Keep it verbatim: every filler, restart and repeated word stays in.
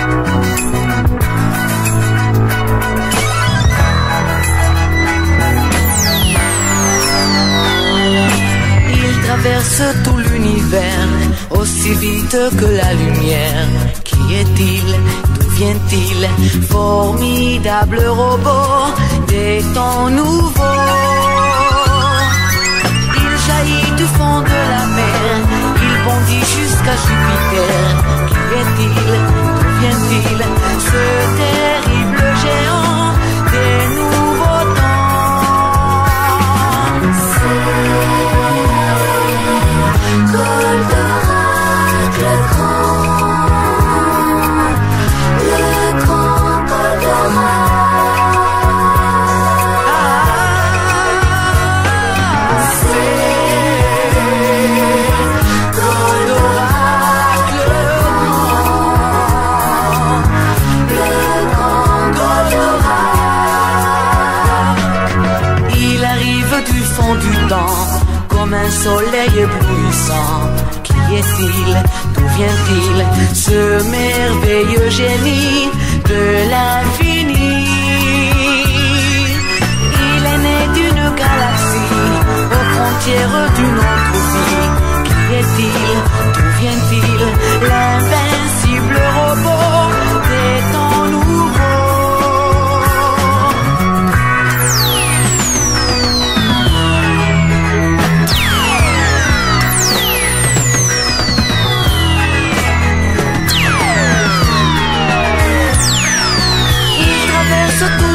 Traverse tout l'univers aussi vite que la lumière. Qui est-il? D'où vient-il? Formidable robot des temps nouveaux. Il jaillit du fond de la mer, il bondit jusqu'à Jupiter. Qui est-il? D'où vient-il? Ce terrible géant des nouveaux temps. Goldorak, le grand, le grand Goldorak. Ah, c'est Goldorak, le grand, le grand Goldorak. Il arrive du fond du temps comme un soleil éblouissant. Qui est-il? D'où vient-il? Ce merveilleux génie de l'infini. Il est né d'une galaxie aux frontières d'une autre vie. Qui est-il? D'où vient-il? L'invincible robot des temps nouveaux. Tout